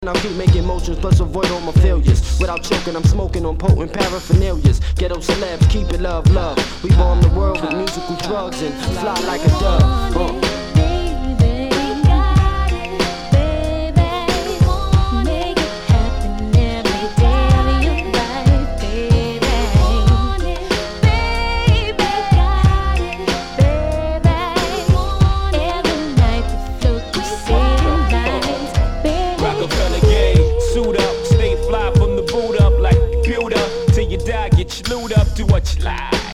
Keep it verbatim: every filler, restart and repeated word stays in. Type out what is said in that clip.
I'll keep making motions, plus avoid all my failures. Without choking, I'm smoking on potent paraphernalias. Ghetto celebs, keep it love, love. We bomb the world with musical drugs and fly like a dove. Uh.